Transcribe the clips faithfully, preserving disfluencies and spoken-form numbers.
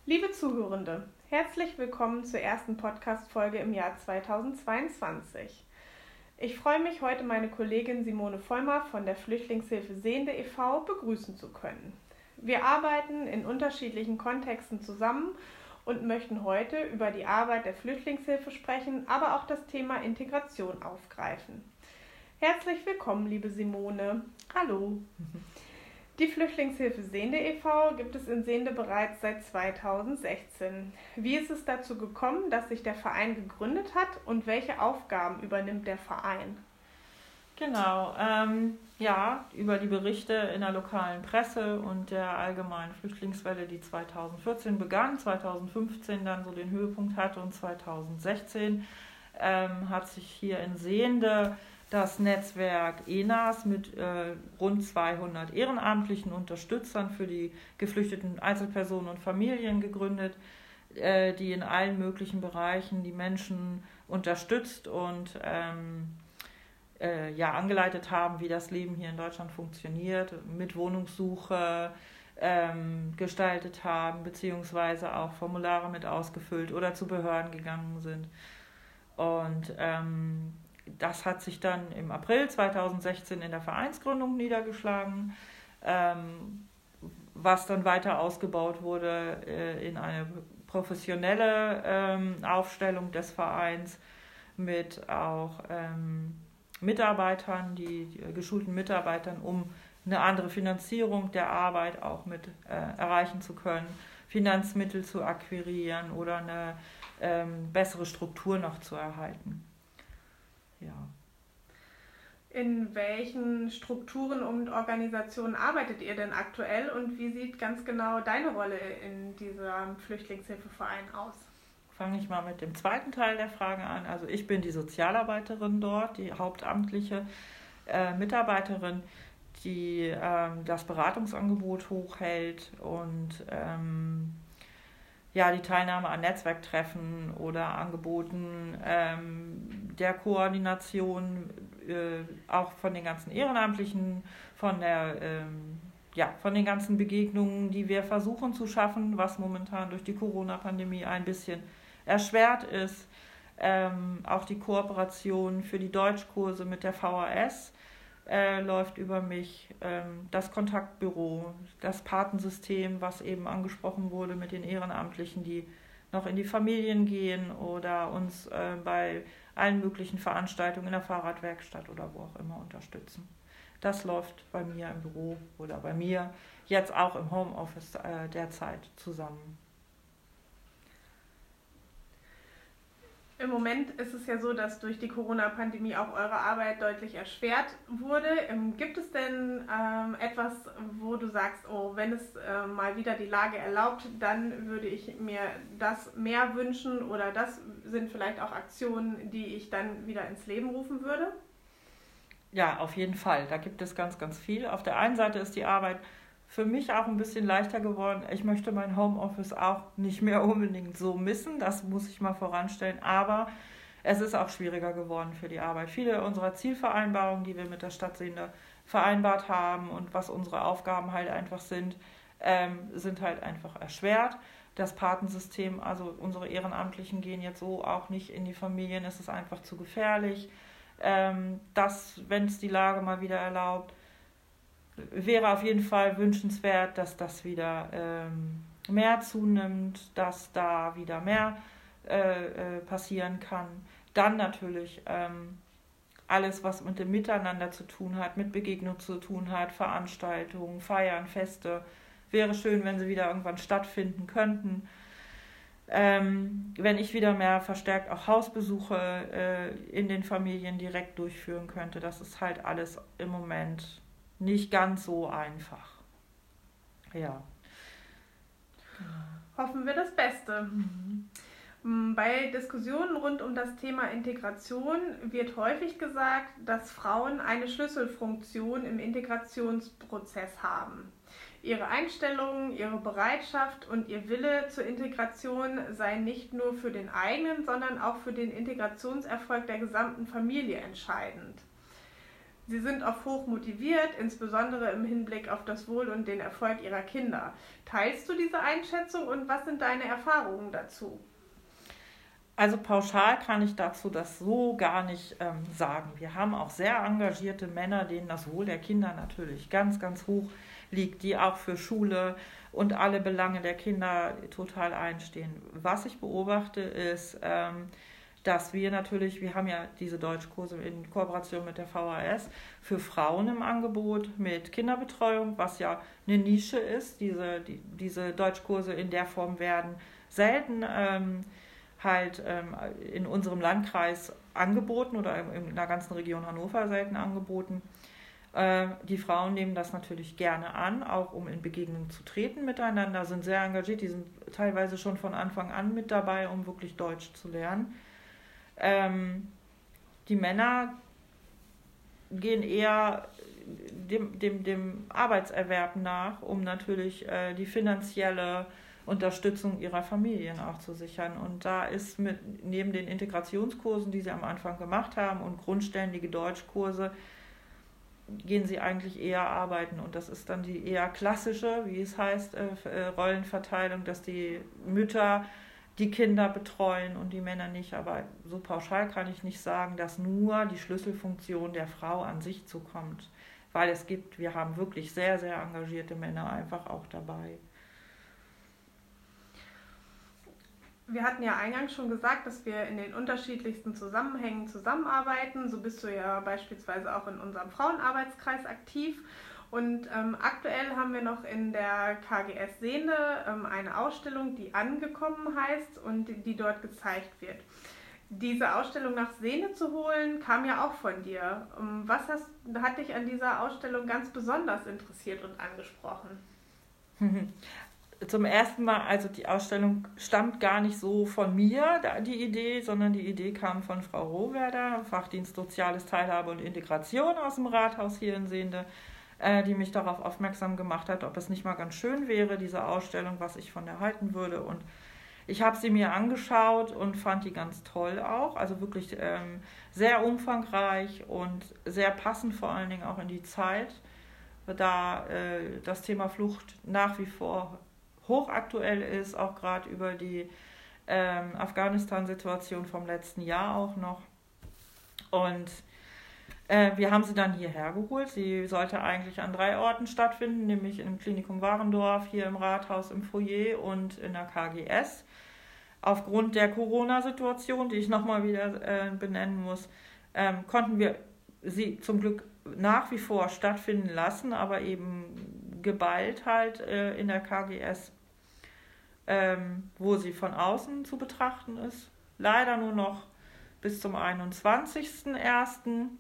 Liebe Zuhörende, herzlich willkommen zur ersten Podcast-Folge im Jahr zweitausendzweiundzwanzig. Ich freue mich, heute meine Kollegin Simone Vollmer von der Flüchtlingshilfe Sehende e V begrüßen zu können. Wir arbeiten in unterschiedlichen Kontexten zusammen und möchten heute über die Arbeit der Flüchtlingshilfe sprechen, aber auch das Thema Integration aufgreifen. Herzlich willkommen, liebe Simone. Hallo. Die Flüchtlingshilfe Sehende e V gibt es in Sehende bereits seit zweitausendsechzehn. Wie ist es dazu gekommen, dass sich der Verein gegründet hat und welche Aufgaben übernimmt der Verein? Genau, ähm, ja, über die Berichte in der lokalen Presse und der allgemeinen Flüchtlingswelle, die zweitausendvierzehn begann, zweitausendfünfzehn dann so den Höhepunkt hatte und zweitausendsechzehn ähm, hat sich hier in Sehende das Netzwerk E N A S mit äh, rund zweihundert ehrenamtlichen Unterstützern für die geflüchteten Einzelpersonen und Familien gegründet, äh, die in allen möglichen Bereichen die Menschen unterstützt und ähm, äh, ja, angeleitet haben, wie das Leben hier in Deutschland funktioniert, mit Wohnungssuche ähm, gestaltet haben, beziehungsweise auch Formulare mit ausgefüllt oder zu Behörden gegangen sind. Und ähm, das hat sich dann im April zweitausendsechzehn in der Vereinsgründung niedergeschlagen, ähm, was dann weiter ausgebaut wurde äh, in eine professionelle ähm, Aufstellung des Vereins mit auch ähm, Mitarbeitern, die, die geschulten Mitarbeitern, um eine andere Finanzierung der Arbeit auch mit äh, erreichen zu können, Finanzmittel zu akquirieren oder eine ähm, bessere Struktur noch zu erhalten. Ja. In welchen Strukturen und Organisationen arbeitet ihr denn aktuell und wie sieht ganz genau deine Rolle in diesem Flüchtlingshilfeverein aus? Fange ich mal mit dem zweiten Teil der Frage an. Also ich bin die Sozialarbeiterin dort, die hauptamtliche äh, Mitarbeiterin, die ähm, das Beratungsangebot hochhält und ähm, ja, die Teilnahme an Netzwerktreffen oder Angeboten ähm, der Koordination, äh, auch von den ganzen Ehrenamtlichen, von der ähm, ja, von den ganzen Begegnungen, die wir versuchen zu schaffen, was momentan durch die Corona-Pandemie ein bisschen erschwert ist. Ähm, auch die Kooperation für die Deutschkurse mit der V H S äh, läuft über mich. Ähm, das Kontaktbüro, das Patensystem, was eben angesprochen wurde mit den Ehrenamtlichen, die noch in die Familien gehen oder uns äh, bei allen möglichen Veranstaltungen in der Fahrradwerkstatt oder wo auch immer unterstützen. Das läuft bei mir im Büro oder bei mir jetzt auch im Homeoffice äh, derzeit zusammen. Im Moment ist es ja so, dass durch die Corona-Pandemie auch eure Arbeit deutlich erschwert wurde. Ähm, gibt es denn ähm, etwas, wo du sagst, oh, wenn es äh, mal wieder die Lage erlaubt, dann würde ich mir das mehr wünschen oder das sind vielleicht auch Aktionen, die ich dann wieder ins Leben rufen würde? Ja, auf jeden Fall. Da gibt es ganz, ganz viel. Auf der einen Seite ist die Arbeit für mich auch ein bisschen leichter geworden. Ich möchte mein Homeoffice auch nicht mehr unbedingt so missen, das muss ich mal voranstellen, aber es ist auch schwieriger geworden für die Arbeit. Viele unserer Zielvereinbarungen, die wir mit der Stadt Sehende vereinbart haben und was unsere Aufgaben halt einfach sind, ähm, sind halt einfach erschwert. Das Patensystem, also unsere Ehrenamtlichen gehen jetzt so auch nicht in die Familien, es ist einfach zu gefährlich. Ähm, das, wenn es die Lage mal wieder erlaubt, wäre auf jeden Fall wünschenswert, dass das wieder ähm, mehr zunimmt, dass da wieder mehr äh, äh, passieren kann. Dann natürlich ähm, alles, was mit dem Miteinander zu tun hat, mit Begegnung zu tun hat, Veranstaltungen, Feiern, Feste. Wäre schön, wenn sie wieder irgendwann stattfinden könnten. Ähm, wenn ich wieder mehr verstärkt auch Hausbesuche äh, in den Familien direkt durchführen könnte. Das ist halt alles im Moment nicht ganz so einfach. Ja. Hoffen wir das Beste. Mhm. Bei Diskussionen rund um das Thema Integration wird häufig gesagt, dass Frauen eine Schlüsselfunktion im Integrationsprozess haben. Ihre Einstellung, ihre Bereitschaft und ihr Wille zur Integration seien nicht nur für den eigenen, sondern auch für den Integrationserfolg der gesamten Familie entscheidend. Sie sind oft hoch motiviert, insbesondere im Hinblick auf das Wohl und den Erfolg ihrer Kinder. Teilst du diese Einschätzung und was sind deine Erfahrungen dazu? Also pauschal kann ich dazu das so gar nicht ähm, sagen. Wir haben auch sehr engagierte Männer, denen das Wohl der Kinder natürlich ganz, ganz hoch liegt, die auch für Schule und alle Belange der Kinder total einstehen. Was ich beobachte ist, ähm, dass wir natürlich, wir haben ja diese Deutschkurse in Kooperation mit der V H S für Frauen im Angebot mit Kinderbetreuung, was ja eine Nische ist. Diese, die, diese Deutschkurse in der Form werden selten ähm, halt ähm, in unserem Landkreis angeboten oder in, in der ganzen Region Hannover selten angeboten. Äh, die Frauen nehmen das natürlich gerne an, auch um in Begegnung zu treten miteinander, sind sehr engagiert, die sind teilweise schon von Anfang an mit dabei, um wirklich Deutsch zu lernen. Ähm, die Männer gehen eher dem, dem, dem Arbeitserwerb nach, um natürlich äh, die finanzielle Unterstützung ihrer Familien auch zu sichern. Und da ist mit, neben den Integrationskursen, die sie am Anfang gemacht haben und grundständige Deutschkurse, gehen sie eigentlich eher arbeiten. Und das ist dann die eher klassische, wie es heißt, äh, Rollenverteilung, dass die Mütter die Kinder betreuen und die Männer nicht. Aber so pauschal kann ich nicht sagen, dass nur die Schlüsselfunktion der Frau an sich zukommt. Weil es gibt, wir haben wirklich sehr, sehr engagierte Männer einfach auch dabei. Wir hatten ja eingangs schon gesagt, dass wir in den unterschiedlichsten Zusammenhängen zusammenarbeiten. So bist du ja beispielsweise auch in unserem Frauenarbeitskreis aktiv. Und ähm, aktuell haben wir noch in der K G S Sehende ähm, eine Ausstellung, die Angekommen heißt und die, die dort gezeigt wird. Diese Ausstellung nach Sehende zu holen, kam ja auch von dir. Ähm, was hast, hat dich an dieser Ausstellung ganz besonders interessiert und angesprochen? Zum ersten Mal, also die Ausstellung stammt gar nicht so von mir, die Idee, sondern die Idee kam von Frau Rohwerder, Fachdienst Soziales Teilhabe und Integration aus dem Rathaus hier in Sehende, die mich darauf aufmerksam gemacht hat, ob es nicht mal ganz schön wäre, diese Ausstellung, was ich von der halten würde. Und ich habe sie mir angeschaut und fand die ganz toll auch, also wirklich ähm, sehr umfangreich und sehr passend vor allen Dingen auch in die Zeit, da äh, das Thema Flucht nach wie vor hochaktuell ist, auch gerade über die ähm, Afghanistan-Situation vom letzten Jahr auch noch. Und äh, wir haben sie dann hierher geholt. Sie sollte eigentlich an drei Orten stattfinden, nämlich im Klinikum Warendorf, hier im Rathaus im Foyer und in der K G S. Aufgrund der Corona-Situation, die ich nochmal wieder äh, benennen muss, ähm, konnten wir sie zum Glück nach wie vor stattfinden lassen, aber eben geballt halt äh, in der K G S, ähm, wo sie von außen zu betrachten ist. Leider nur noch bis zum einundzwanzigsten ersten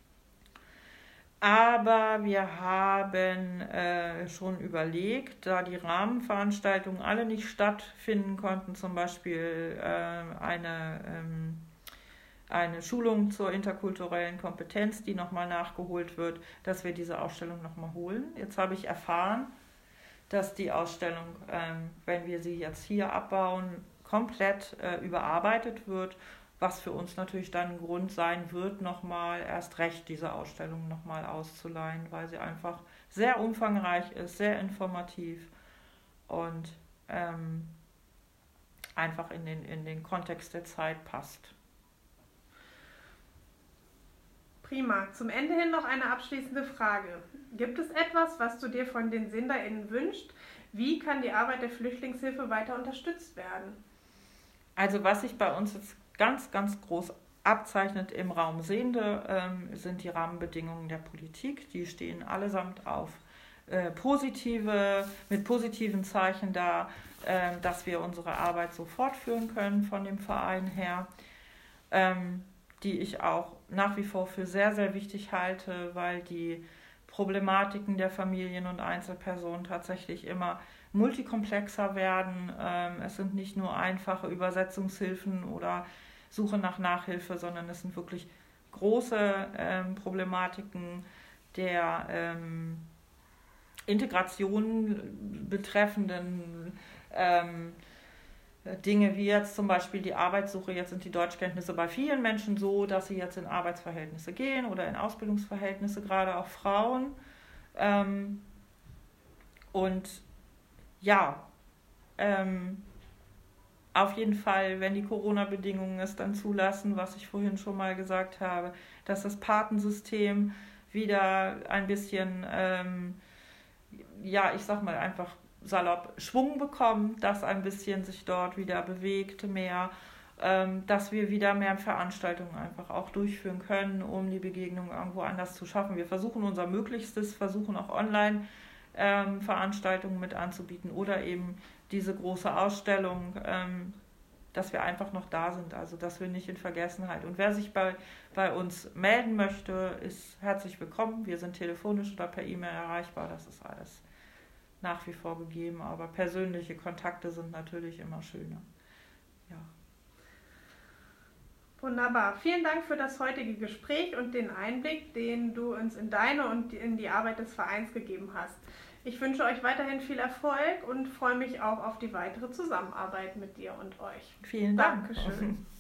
Aber wir haben äh, schon überlegt, da die Rahmenveranstaltungen alle nicht stattfinden konnten, zum Beispiel äh, eine, ähm, eine Schulung zur interkulturellen Kompetenz, die nochmal nachgeholt wird, dass wir diese Ausstellung nochmal holen. Jetzt habe ich erfahren, dass die Ausstellung, ähm, wenn wir sie jetzt hier abbauen, komplett äh, überarbeitet wird, was für uns natürlich dann ein Grund sein wird, nochmal erst recht diese Ausstellung nochmal auszuleihen, weil sie einfach sehr umfangreich ist, sehr informativ und ähm, einfach in den, in den Kontext der Zeit passt. Prima. Zum Ende hin noch eine abschließende Frage. Gibt es etwas, was du dir von den SehenderInnen wünschst? Wie kann die Arbeit der Flüchtlingshilfe weiter unterstützt werden? Also was sich bei uns jetzt ganz, ganz groß abzeichnet im Raum Sehende, ähm, sind die Rahmenbedingungen der Politik. Die stehen allesamt auf äh, positive, mit positiven Zeichen da, äh, dass wir unsere Arbeit so fortführen können von dem Verein her, ähm, die ich auch nach wie vor für sehr, sehr wichtig halte, weil die Problematiken der Familien und Einzelpersonen tatsächlich immer multikomplexer werden. Ähm, es sind nicht nur einfache Übersetzungshilfen oder Suche nach Nachhilfe, sondern es sind wirklich große ähm, Problematiken der ähm, Integration betreffenden ähm, Dinge wie jetzt zum Beispiel die Arbeitssuche. Jetzt sind die Deutschkenntnisse bei vielen Menschen so, dass sie jetzt in Arbeitsverhältnisse gehen oder in Ausbildungsverhältnisse, gerade auch Frauen. Ähm, und ja, ähm, auf jeden Fall, wenn die Corona-Bedingungen es dann zulassen, was ich vorhin schon mal gesagt habe, dass das Patensystem wieder ein bisschen, ähm, ja, ich sag mal einfach salopp Schwung bekommt, dass ein bisschen sich dort wieder bewegt mehr, ähm, dass wir wieder mehr Veranstaltungen einfach auch durchführen können, um die Begegnung irgendwo anders zu schaffen. Wir versuchen unser Möglichstes, versuchen auch online ähm, Veranstaltungen mit anzubieten oder eben diese große Ausstellung, ähm, dass wir einfach noch da sind, also dass wir nicht in Vergessenheit. Und wer sich bei, bei uns melden möchte, ist herzlich willkommen. Wir sind telefonisch oder per E-Mail erreichbar, das ist alles nach wie vor gegeben, aber persönliche Kontakte sind natürlich immer schöner. Ja. Wunderbar. Vielen Dank für das heutige Gespräch und den Einblick, den du uns in deine und in die Arbeit des Vereins gegeben hast. Ich wünsche euch weiterhin viel Erfolg und freue mich auch auf die weitere Zusammenarbeit mit dir und euch. Vielen Dank. Dankeschön.